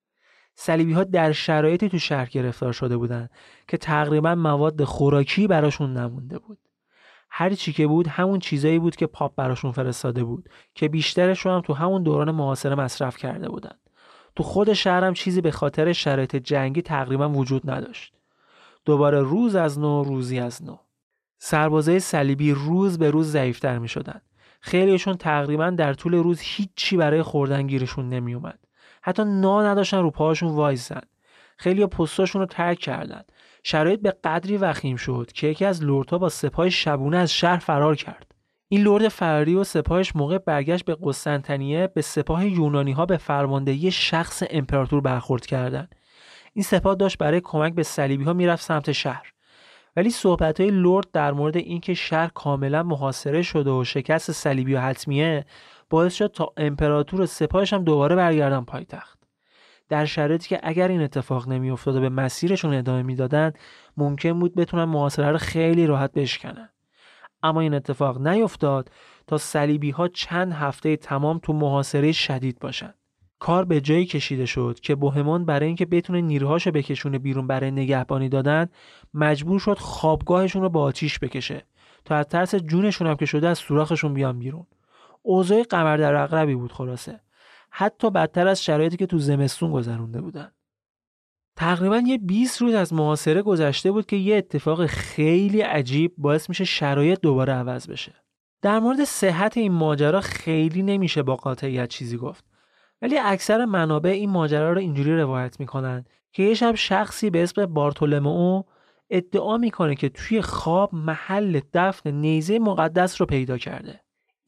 صلیبی ها در شرایطی تو شهر گرفتار شده بودند که تقریبا مواد خوراکی براشون نمونده بود. هر چی که بود همون چیزایی بود که پاپ براشون فرستاده بود که بیشترش رو هم تو همون دوران محاصره مصرف کرده بودن. تو خود شهر هم چیزی به خاطر شرایط جنگی تقریبا وجود نداشت. دوباره روز از نو روزی از نو. سربازای صلیبی روز به روز ضعیف‌تر می‌شدن. خیلیشون تقریبا در طول روز هیچی برای خوردن گیرشون نمی اومد. حتی نا نداشتن رو پاهاشون وایسن. خیلی‌ها پستاشون رو ترک کردن. شرایط به قدری وخیم شد که یکی از لردها با سپاه شبونه از شهر فرار کرد. این لرد فراری و سپاهش موقع برگشت به قسطنطنیه به سپاه یونانی‌ها به فرماندهی شخص امپراتور برخورد کردند. این سپاه داشت برای کمک به صلیبی‌ها میرفت سمت شهر. ولی صحبت‌های لرد در مورد اینکه شهر کاملا محاصره شده و شکست صلیبی‌ها حتمیه باعث شد تا امپراتور و سپاهش هم دوباره برگردن پایتخت. در شرایطی که اگر این اتفاق نمی‌افتاد و به مسیرشون ادامه میدادن ممکن بود بتونن محاصره رو خیلی راحت بشکنن. اما این اتفاق نیفتاد تا صلیبی‌ها چند هفته تمام تو محاصره شدید باشن. کار به جایی کشیده شد که بوهمان برای اینکه بتونه نیروهاشو بکشونه بیرون برای نگهبانی دادن مجبور شد خوابگاهشون رو با آتیش بکشه تا از ترس جونشون هم که شده از سوراخشون بیان بیرون. اوضاع قمر در عقربی بود خلاصه. حتی بدتر از شرایطی که تو زمستون گذرونده بودن. تقریبا یه بیست روز از محاصره گذشته بود که یه اتفاق خیلی عجیب باعث میشه شرایط دوباره عوض بشه. در مورد صحت این ماجرا خیلی نمیشه با قاطعیت چیزی گفت. ولی اکثر منابع این ماجرا رو اینجوری روایت میکنن که یه شب شخصی به اسم بارتولمئو ادعا میکنه که توی خواب محل دفن نیزه مقدس رو پیدا کرده.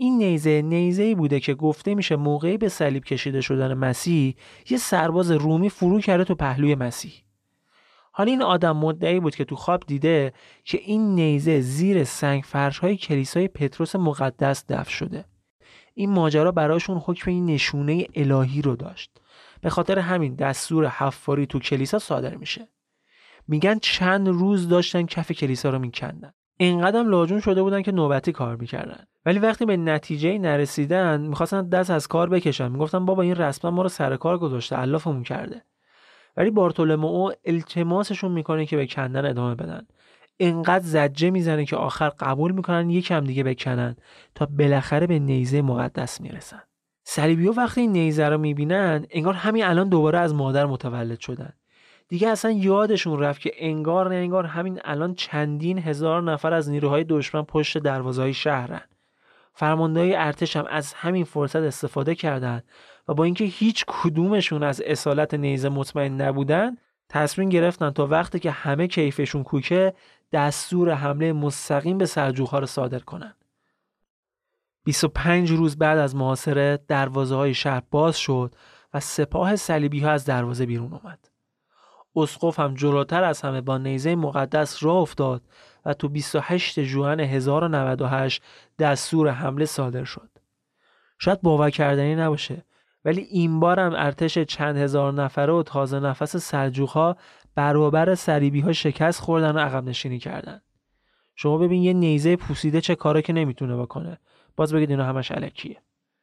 این نیزه نیزه‌ای بوده که گفته میشه موقعی به صلیب کشیده شدن مسیح یه سرباز رومی فرو کرده تو پهلوی مسیح. حالا این آدم مدعی بود که تو خواب دیده که این نیزه زیر سنگ فرش‌های کلیسای پتروس مقدس دفن شده. این ماجرا براشون حکم این نشونه الهی رو داشت. به خاطر همین دستور حفاری تو کلیسا صادر میشه. میگن چند روز داشتن کف کلیسا رو میکندن. اینقدرم لاجون شده بودن که نوبتی کار میکردن. ولی وقتی به نتیجه نرسیدن میخواستن دست از کار بکشن. میگفتن بابا این رسما ما رو سر کار گذاشته، علافمون کرده. ولی بارتولمئو التماسشون میکنه که به کندن ادامه بدن. اینقدر زجه میزنه که آخر قبول میکنن یکم دیگه بکنن تا بالاخره به نیزه مقدس میرسن. صلیبی‌ها وقتی این نیزه رو میبینن انگار همین الان دوباره از مادر متولد شدن. دیگه اصلا یادشون رفت که انگار نه انگار همین الان چندین هزار نفر از نیروهای دشمن پشت دروازه‌های شهرن. فرماندهای ارتش هم از همین فرصت استفاده کردن و با اینکه هیچ کدومشون از اصالت نیزه مطمئن نبودن، تصمیم گرفتن تا وقتی که همه کیفشون کوکه دستور حمله مستقیم به سلجوق‌ها رو صادر کنن. بیست و پنج روز بعد از محاصره دروازه‌های شهر باز شد و سپاه صلیبی‌ها از دروازه بیرون اومد. اسقف هم جلوتر از همه با نیزه مقدس راه افتاد و تو بیست و هشت ژوئن هزار و نود و هشت دستور حمله صادر شد. شاید باور کردنی نباشه، ولی این بار هم ارتش چند هزار نفره و تازه نفس سلجوق‌ها برابر صلیبی‌ها شکست خوردن و عقب نشینی کردن. شما ببین یه نیزه پوسیده چه کاری که نمیتونه بکنه. باز بگید اینا همش الکیه.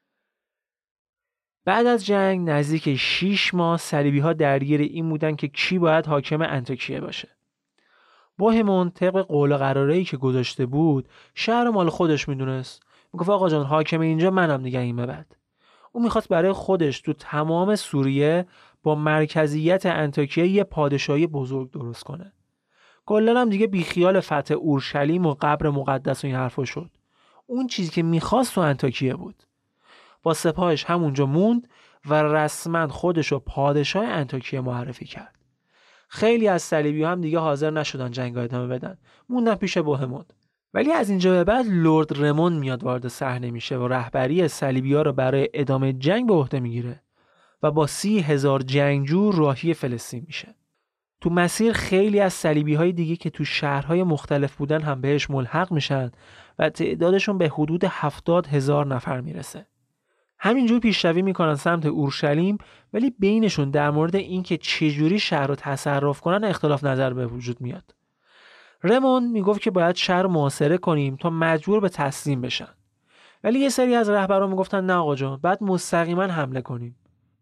بعد از جنگ نزدیک شش ماه صلیبی‌ها درگیر این بودن که کی باید حاکم انطاکیه باشه. بوهمون طبق قول و قراره‌ای که گذاشته بود شهر مال خودش میدونست. میگفت آقا جان حاکم اینجا منم دیگه این به بعد. اون میخواست برای خودش تو تمام سوریه با مرکزیت انطاکیه یه پادشاهی بزرگ درست کنه. کلاً هم دیگه بیخیال فتح اورشلیم و قبر مقدس و این حرفا شد. اون چیزی که میخواست تو انطاکیه بود. با سپاهش همونجا موند و رسما خودشو پادشاه انطاکیه معرفی کرد. خیلی از صلیبی‌ها هم دیگه حاضر نشدن جنگ ادامه بدن. موندن پیش بوهمون. ولی از اینجا به بعد لرد رمون میاد وارد صحنه میشه و رهبری صلیبی‌ها رو برای ادامه جنگ به عهده میگیره و با سی هزار جنگجو راهی فلسطین میشه. تو مسیر خیلی از صلیبی‌های دیگه که تو شهرهای مختلف بودن هم بهش ملحق میشن و تعدادشون به حدود هفتاد هزار نفر میرسه. همینجور پیشروی میکنن سمت اورشلیم، ولی بینشون در مورد اینکه چجوری شهر رو تصرف کنن اختلاف نظر به وجود میاد. رمون میگفت که باید شهر رو محاصره کنیم تا مجبور به تسلیم بشن. ولی یه سری از رهبران میگفتن نه آقا جان، بعد مستقیما حمله کنیم.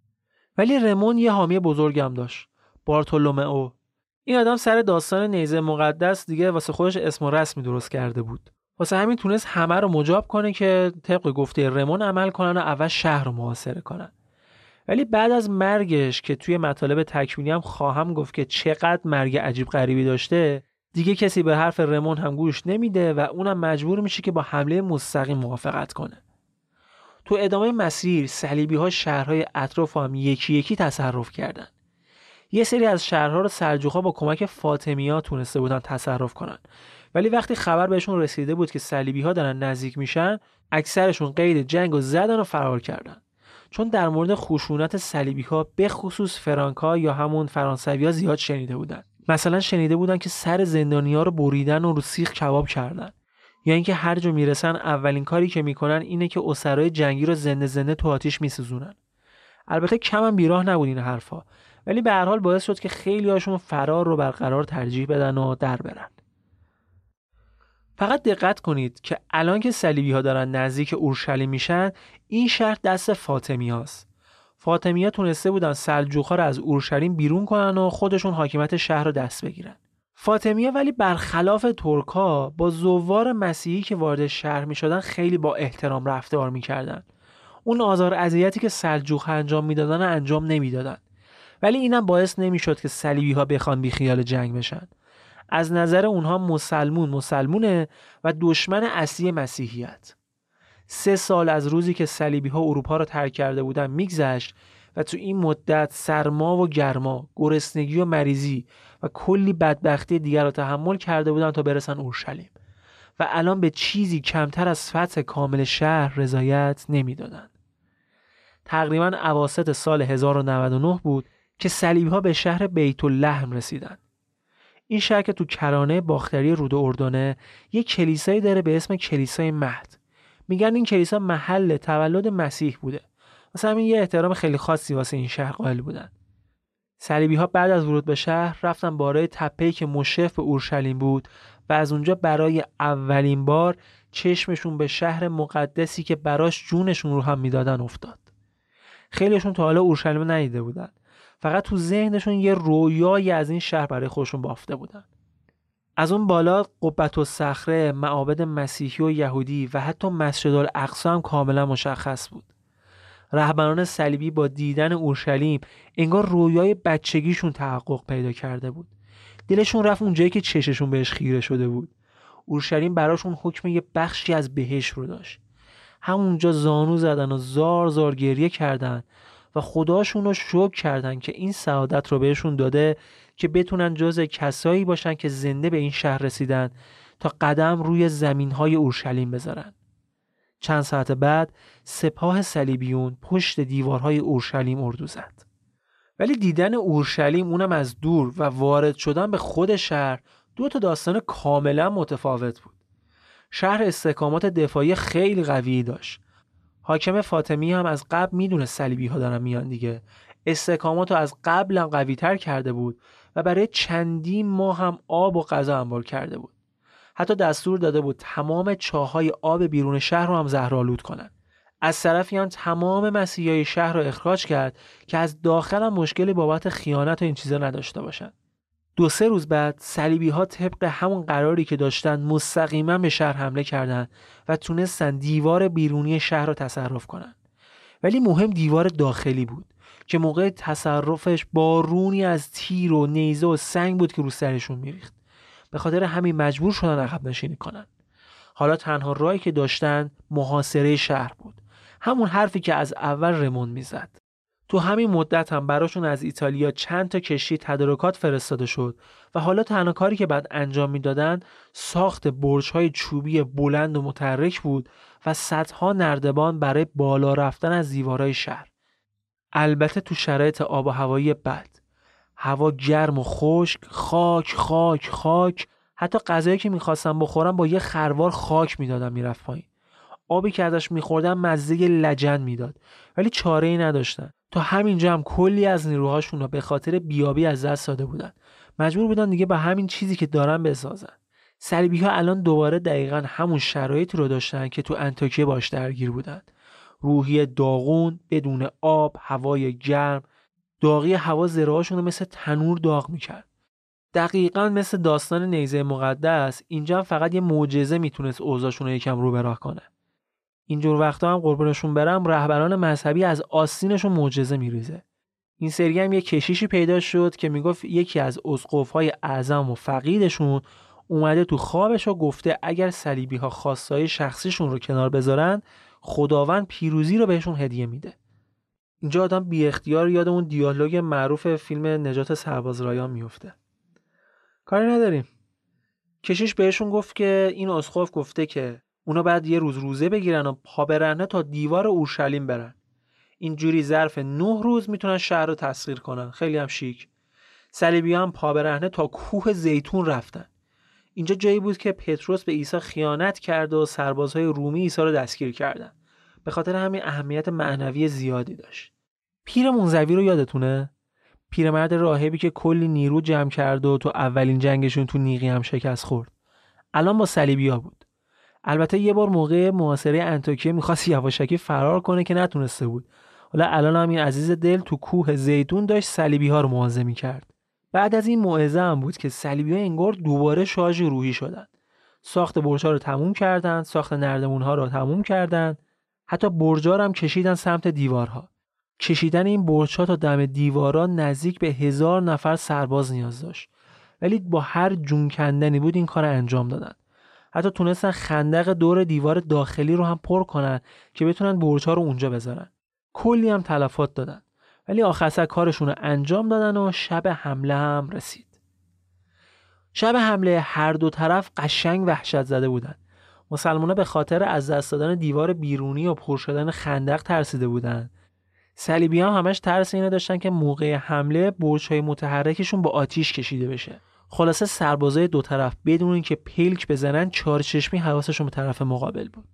ولی رمون یه حامی بزرگم داشت، بارتولومئو. این آدم سر داستان نیزه مقدس دیگه واسه خودش اسم و رسمی درست کرده بود. واسه همین تونست همه رو مجاب کنه که طبق گفته رمون عمل کنن و اول شهر رو محاصره کنن. ولی بعد از مرگش که توی مطالب تکمیلی هم خواهم گفت که چقدر مرگ عجیب غریبی داشته، دیگه کسی به حرف رمون هم گوش نمیده و اونم مجبور میشه که با حمله مستقیم موافقت کنه. تو ادامه مسیر صلیبی‌ها شهرهای اطراف هم یکی یکی تصرف کردن. یه سری از شهرها رو سلجوق‌ها با کمک فاطمی‌ها تونسته بودن تصرف کنن. ولی وقتی خبر بهشون رسیده بود که صلیبی‌ها دارن نزدیک میشن، اکثرشون قید جنگ و زدن و فرار کردن. چون در مورد خشونت صلیبی‌ها به خصوص فرانک‌ها یا همون فرانسوی‌ها زیاد شنیده بودن. مثلا شنیده بودن که سر زندانی‌ها رو بریدن و رو سیخ کباب کردن. یا اینکه هر جا میرسن اولین کاری که میکنن اینه که اسرای جنگی رو زنده زنده تو آتیش میسوزونن. البته کم هم بیراه نبود این حرفا، ولی به هر حال باعث شد که خیلی هاشون فرار رو برقرار ترجیح بدن و در برن. فقط دقت کنید که الان که صلیبی‌ها دارن نزدیک اورشلیم میشن، این شهر دست فاطمی‌هاست. فاطمی‌ها تونسته بودن سلجوق‌ها رو از اورشلیم بیرون کنن و خودشون حاکمیت شهر رو دست بگیرن. فاطمی‌ها ولی برخلاف ترک‌ها با زوار مسیحی که وارد شهر می‌شدن خیلی با احترام رفتار می‌کردن. اون آزار اذیتی که سلجوق‌ها انجام می‌دادن انجام نمی‌دادن. ولی اینم باعث نمی‌شد که صلیبی‌ها بخوان بیخیال جنگ بشن. از نظر اونها مسلمون مسلمونه و دشمن اصلی مسیحیت. سه سال از روزی که صلیبی‌ها اروپا رو ترک کرده بودن میگذشت و تو این مدت سرما و گرما، گرسنگی و مریضی و کلی بدبختی دیگر رو تحمل کرده بودن تا برسن اورشلیم. و الان به چیزی کمتر از فتح کامل شهر رضایت نمیدادند. تقریباً اواسط سال هزار و نود و نه بود که صلیبی‌ها به شهر بیت لحم رسیدند. این شهر که تو کرانه باختری رود اردنه یک کلیسایی داره به اسم کلیسای مهد. میگن این کلیسا محل تولد مسیح بوده. مثلا همین یه احترام خیلی خاصی واسه این شهر قائل بودن. صلیبی‌ها بعد از ورود به شهر رفتن بالای تپه‌ای که مشرف به اورشلیم بود و از اونجا برای اولین بار چشمشون به شهر مقدسی که براش جونشون رو هم میدادن افتاد. خیلیشون تا حالا اورشلیم ندیده بودن. فقط تو ذهنشون یه رویایی از این شهر برای خودشون بافته بودن. از اون بالا قبةالصخره، معابد مسیحی و یهودی و حتی مسجد الاقصی هم کاملا مشخص بود. رهبران صلیبی با دیدن اورشلیم انگار رویای بچگیشون تحقق پیدا کرده بود. دلشون رفت اونجایی که چششون بهش خیره شده بود. اورشلیم براشون حکم یه بخشی از بهشت رو داشت. همونجا زانو زدن و زار زار گریه کردن و خداشون رو شکر کردن که این سعادت رو بهشون داده که بتونن جز کسایی باشن که زنده به این شهر رسیدن تا قدم روی زمینهای اورشلیم بذارن. چند ساعت بعد سپاه صلیبیون پشت دیوارهای اورشلیم اردو زد. ولی دیدن اورشلیم، اونم از دور، و وارد شدن به خود شهر دو تا داستان کاملا متفاوت بود. شهر استحکامات دفاعی خیلی قوی داشت. حاکم فاطمی هم از قبل میدونه صلیبی ها دارن میان دیگه. استحکامات رو از قبل هم قوی تر کرده بود و برای چندین ماه هم آب و غذا انبار کرده بود. حتی دستور داده بود تمام چاهای آب بیرون شهر رو هم زهرآلود کنن. از طرفی هم تمام مسیحیای شهر رو اخراج کرد که از داخل هم مشکلی بابت خیانت و این چیزا نداشته باشن. دو سه روز بعد صلیبی ها طبق همون قراری که داشتن مستقیما به شهر حمله کردند و تونستن دیوار بیرونی شهر رو تصرف کنن. ولی مهم دیوار داخلی بود که موقع تصرفش بارونی از تیر و نیزه و سنگ بود که رو سرشون میریخت. به خاطر همین مجبور شدن عقب نشینی کنن. حالا تنها راهی که داشتن محاصره شهر بود. همون حرفی که از اول رمون میزد. تو همین مدت هم براشون از ایتالیا چند تا کشتی تدارکات فرستاده شد و حالا تنها کاری که بعد انجام میدادن ساخت برج‌های چوبی بلند و متحرک بود و صدها نردبان برای بالا رفتن از دیوارهای شهر. البته تو شرایط آب و هوایی بد. هوا گرم و خشک، خاک خاک خاک، حتی غذایی که می‌خواستن بخورن با یه خروار خاک میدادن میرفت پایین. آبی که ازش می‌خوردن مزه لجن میداد، ولی چاره‌ای نداشتن. تا همینجا هم کلی از نیروهاشون رو به خاطر بیابی از دست داده بودن. مجبور بودن دیگه با همین چیزی که دارن بسازن. صلیبی‌ها الان دوباره دقیقاً همون شرایطی رو داشتن که تو انطاکیه باش درگیر بودن. روحیه داغون، بدون آب، هوای گرم، داغی هوا ذره‌هاشون رو مثل تنور داغ می‌کرد. دقیقاً مثل داستان نیزه مقدس، اینجا فقط یه معجزه میتونست اوضاعشون رو یکم رو به راه کنه. اینجور وقتا هم قربونشون برم رهبران مذهبی از آستینشون معجزه میریزه. این سری هم یه کشیشی پیدا شد که میگفت یکی از اسقف‌های اعظم و فقیدشون اومده تو خوابش و گفته اگر صلیبی‌ها خواستای شخصیشون رو کنار بذارن خداوند پیروزی رو بهشون هدیه میده. اینجا آدم بی اختیار یاد اون دیالوگ معروف فیلم نجات سرباز رایان میفته. کاری نداریم. کشیش بهشون گفت که این اسقف گفته که اونا بعد یه روز روزه بگیرن و پا برهنه تا دیوار اورشلیم برن. اینجوری ظرف نه روز میتونن شهر رو تسخیر کنن. خیلی هم شیک. صلیبی‌ها هم پا برهنه تا کوه زیتون رفتن. اینجا جایی بود که پتروس به عیسی خیانت کرد و سربازهای رومی عیسی رو دستگیر کردن. به خاطر همین اهمیت معنوی زیادی داشت. پیر منزوی رو یادتونه؟ پیرمرد راهبی که کلی نیرو جمع کرد و تو اولین جنگشون تو نیقی هم شکست خورد. الان با صلیبی‌ها بود. البته یه بار موقع محاصره انطاکیه می‌خواست یواشکی فرار کنه که نتونسته بود. حالا الان هم این عزیز دل تو کوه زیتون داشت صلیبی‌ها رو موعظه می‌کرد. بعد از این موعظه هم بود که صلیبی‌ها انگار دوباره شارژ روحی شدن. ساخت برج‌ها رو تموم کردن، ساخت نردبون‌ها رو تموم کردن، حتی برج‌ها رو هم کشیدن سمت دیوارها. کشیدن این برج‌ها تا دم دیوارا نزدیک به هزار نفر سرباز نیاز داشت. ولی با هر جون کندنی بود این کار انجام دادن. حتی تونستن خندق دور دیوار داخلی رو هم پر کنن که بتونن برج‌ها رو اونجا بذارن. کلی هم تلفات دادن. ولی آخر سر کارشون رو انجام دادن و شب حمله هم رسید. شب حمله هر دو طرف قشنگ وحشت زده بودن. مسلمان‌ها به خاطر از دست دادن دیوار بیرونی و پر شدن خندق ترسیده بودن. صلیبی‌ها هم همش ترس اینو داشتن که موقع حمله برج‌های متحرکشون با آتیش کشیده بشه. خلاصه سربازای دو طرف بدون اینکه پلک بزنن چارچشمی حواسشون به طرف مقابل بود.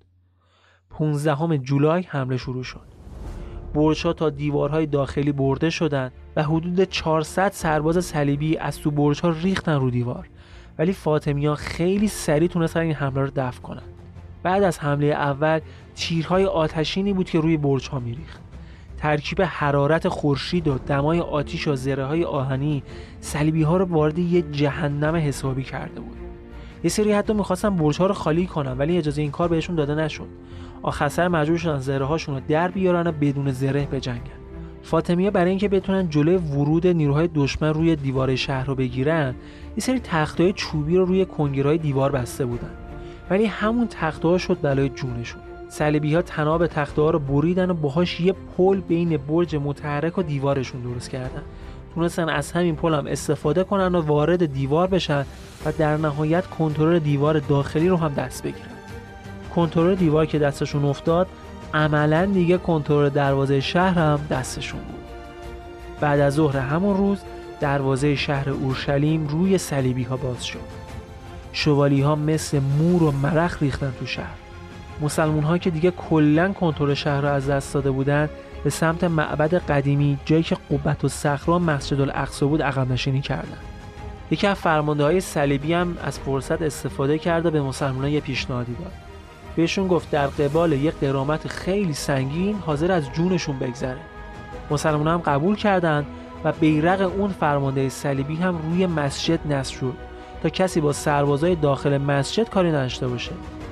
پانزدهم جولای حمله شروع شد. برج‌ها تا دیوارهای داخلی برده شدند و حدود چهارصد سرباز صلیبی از تو برج‌ها ریختن رو دیوار، ولی فاطمی‌ها خیلی سریع تونستن این حمله رو دفع کنن. بعد از حمله اول تیرهای آتشینی بود که روی برج‌ها می‌ریخت. ترکیب حرارت خورشید و دمای آتش و زره‌های آهنی صلیبی‌ها رو وارد یه جهنم حسابی کرده بود. یه سری حتی می‌خواستن برج‌ها رو خالی کنن، ولی اجازه این کار بهشون داده نشد. آخر سر مجبور شدن زره‌هاشون رو در بیارن و بدون زره بجنگن. فاطمی‌ها برای اینکه بتونن جلوی ورود نیروهای دشمن روی دیوار شهر رو بگیرن، یه سری تخته‌های چوبی رو روی کنگرهای دیوار بسته بودن. ولی همون تخته‌ها شد بلای جونشون. صلیبی‌ها تناب تخته‌ها رو بریدن و باهاش یه پل بین برج متحرک و دیوارشون درست کردن. تونستن از همین پل هم استفاده کنن و وارد دیوار بشن و در نهایت کنترل دیوار داخلی رو هم دست بگیرن. کنترل دیوار که دستشون افتاد، عملاً دیگه کنترل دروازه شهر هم دستشون بود. بعد از ظهر همون روز دروازه شهر اورشلیم روی صلیبی‌ها باز شد. شوالی‌ها مثل مور و مرخ ریختن تو شهر. مسلمان‌ها که دیگه کلاً کنترل شهر رو از دست داده بودن، به سمت معبد قدیمی، جایی که قبة الصخره و مسجد الاقصی بود، عقب نشینی کردن. یکی از فرمانده‌های صلیبی هم از فرصت استفاده کرد و به مسلمان‌ها یه پیشنهادی داد. بهشون گفت در قبال یک غرامت خیلی سنگین حاضر از جونشون بگذره. مسلمان‌ها هم قبول کردند و بیرق اون فرمانده صلیبی هم روی مسجد نصب شد تا کسی با سربازای داخل مسجد کاری نداشته باشه.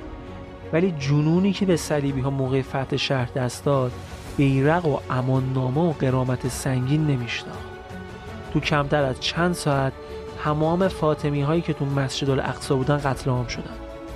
ولی جنونی که به صلیبی‌ها موقع فتح شهر دست داد، بیرق و اماننامه و غرامت سنگین نمی‌شناخت. تو کمتر از چند ساعت تمام فاطمی‌هایی که تو مسجد الاقصی بودن قتل عام شدن.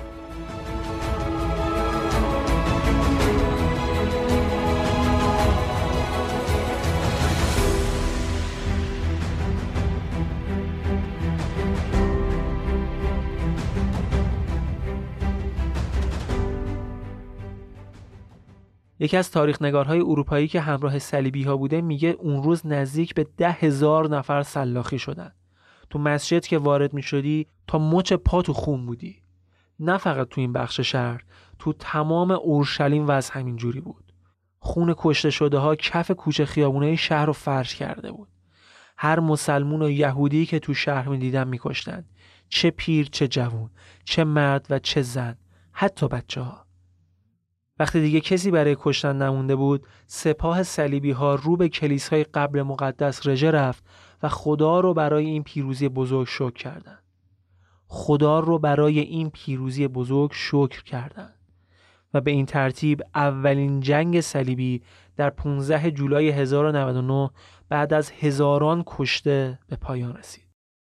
یکی از تاریخ نگارهای اروپایی که همراه صلیبی‌ها بوده میگه اون روز نزدیک به ده هزار نفر سلاخی شدن. تو مسجد که وارد میشدی تا مچ پا تو خون بودی. نه فقط تو این بخش شهر، تو تمام اورشلیم وضع همین جوری بود. خون کشته شده ها کف کوچه خیابونه شهر رو فرش کرده بود. هر مسلمون و یهودی که تو شهر میدیدن میکشتن. چه پیر چه جوان، چه مرد و چه زن، حتی بچه ها. وقتی دیگه کسی برای کشتن نمونده بود، سپاه صلیبی ها رو به کلیسای قبر مقدس رژه رفت و خدا رو برای این پیروزی بزرگ شکر کردند. خدا رو برای این پیروزی بزرگ شکر کردند و به این ترتیب اولین جنگ صلیبی در پانزدهم جولای هزار و نود و نه بعد از هزاران کشته به پایان رسید.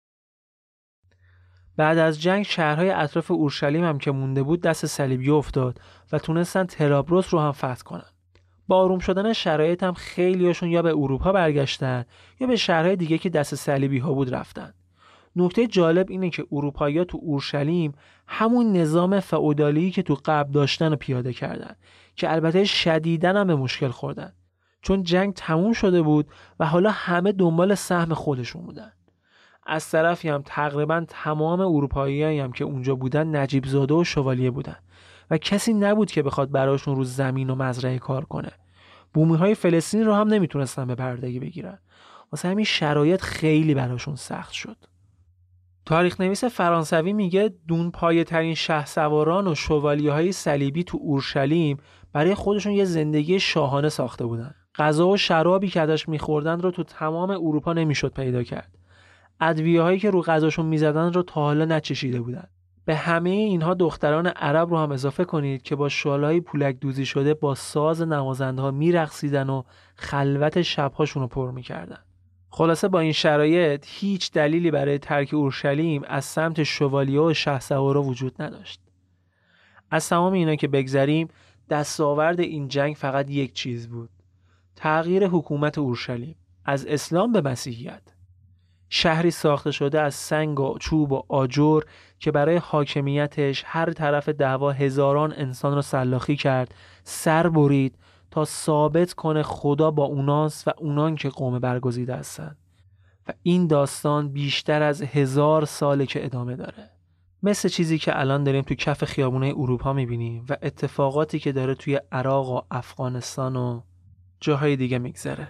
بعد از جنگ شهرهای اطراف اورشلیم هم که مونده بود دست صلیبی افتاد و تونستن ترابروس رو هم فتح کنن. با آروم شدن شرایط هم خیلیاشون یا به اروپا برگشتن یا به شهرهای دیگه که دست صلیبی ها بود رفتن. نکته جالب اینه که اروپایی‌ها تو اورشلیم همون نظام فئودالی که تو غرب داشتن رو پیاده کردن که البته شدیداً هم به مشکل خوردن، چون جنگ تموم شده بود و حالا همه دنبال سهم خودشون بودن. از طرفی هم تقریبا تمام اروپاییایی هم که اونجا بودن نجیب زاده و شوالیه بودن و کسی نبود که بخواد براشون رو زمین و مزرعه کار کنه. بومی‌های فلسطین رو هم نمیتونستن به بردگی بگیرن. واسه همین شرایط خیلی براشون سخت شد. تاریخ نویس فرانسوی میگه دونپایه ترین شهسواران و شوالیه‌های صلیبی تو اورشلیم برای خودشون یه زندگی شاهانه ساخته بودن. غذا و شرابی که ازش می‌خوردن رو تو تمام اروپا نمیشد پیدا کرد. ادویه‌هایی که رو غذاشون می‌زدن رو تا حالا نچشیده بودن. به همه اینها دختران عرب رو هم اضافه کنید که با شالهای پولک دوزی شده با ساز نوازنده‌ها می‌رقصیدن و خلوت شب‌هاشون رو پر می‌کردن. خلاصه با این شرایط هیچ دلیلی برای ترک اورشلیم از سمت شوالیه و شهسوارا وجود نداشت. از تمام اینا که بگذریم، دستاورد این جنگ فقط یک چیز بود: تغییر حکومت اورشلیم از اسلام به مسیحیت. شهری ساخته شده از سنگ و چوب و آجر که برای حاکمیتش هر طرف دعوا هزاران انسان رو سلاخی کرد، سر برید تا ثابت کنه خدا با اوناست و اونان که قوم برگزیده هستن. و این داستان بیشتر از هزار ساله که ادامه داره. مثل چیزی که الان داریم تو کف خیابونای اروپا میبینیم و اتفاقاتی که داره توی عراق و افغانستان و جاهای دیگه میگذره.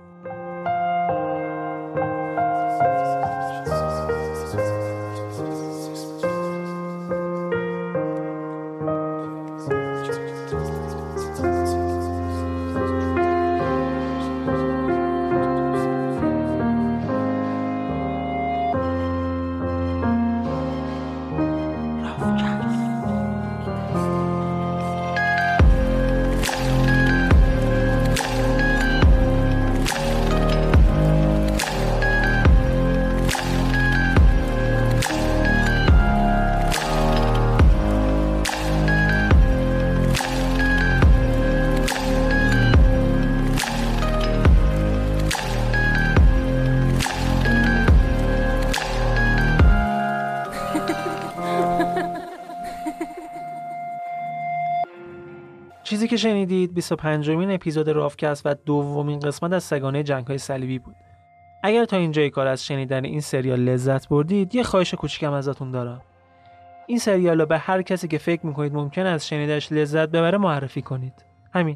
چیزی که شنیدید بیست و پنجمین اپیزود رافکست و دومین قسمت از سگانه جنگ‌های صلیبی بود. اگر تا اینجای کار از شنیدن این سریال لذت بردید، یه خواهش کوچیکم ازتون دارم. این سریال رو به هر کسی که فکر می‌کنید ممکنه از شنیدنش لذت ببره معرفی کنید. همین.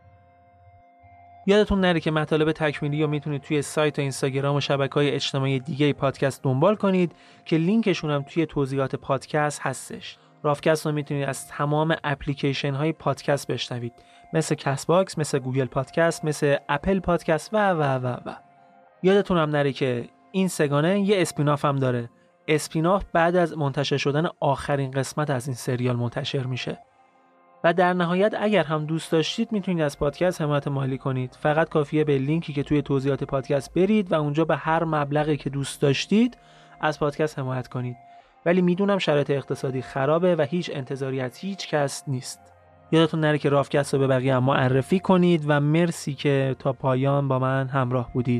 یادتون نره که مطالب تکمیلی رو میتونید توی سایت و اینستاگرام و شبکه‌های اجتماعی دیگه پادکست دنبال کنید که لینکشون هم توی توضیحات پادکست هستش. رافکست رو میتونید از تمام اپلیکیشن های پادکست بشنوید، مثل کست باکس، مثل گوگل پادکست، مثل اپل پادکست و و و و. یادتون هم نره که این سگانه یه اسپیناف هم داره. اسپیناف بعد از منتشر شدن آخرین قسمت از این سریال منتشر میشه. و در نهایت اگر هم دوست داشتید میتونید از پادکست حمایت مالی کنید. فقط کافیه به لینکی که توی توضیحات پادکست برید و اونجا به هر مبلغی که دوست داشتید از پادکست حمایت کنید. ولی میدونم شرایط اقتصادی خرابه و هیچ انتظاری از هیچ کس نیست. یادتون نره که رافکست رو به بقیه هم معرفی کنید و مرسی که تا پایان با من همراه بودید.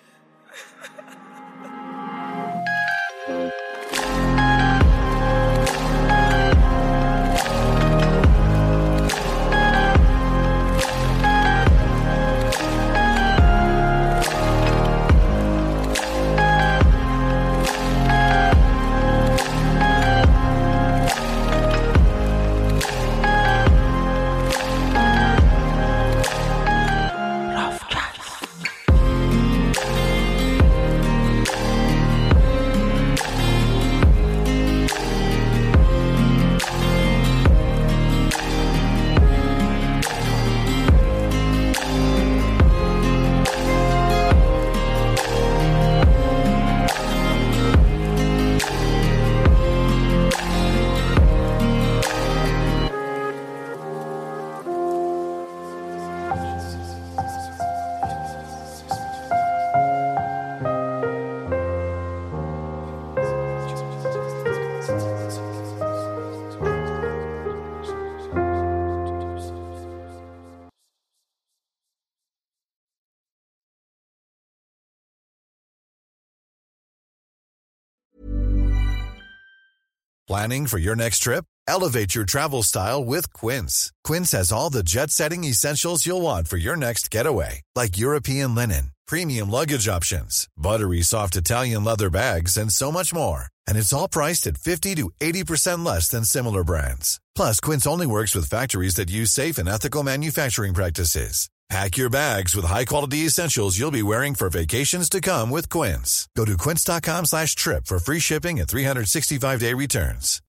Planning for your next trip? Elevate your travel style with Quince. Quince has all the jet-setting essentials you'll want for your next getaway, like European linen, premium luggage options, buttery soft Italian leather bags, and so much more. And it's all priced at fifty to eighty percent less than similar brands. Plus, Quince only works with factories that use safe and ethical manufacturing practices. Pack your bags with high-quality essentials you'll be wearing for vacations to come with Quince. Go to quince dot com slash trip for free shipping and three sixty-five day returns.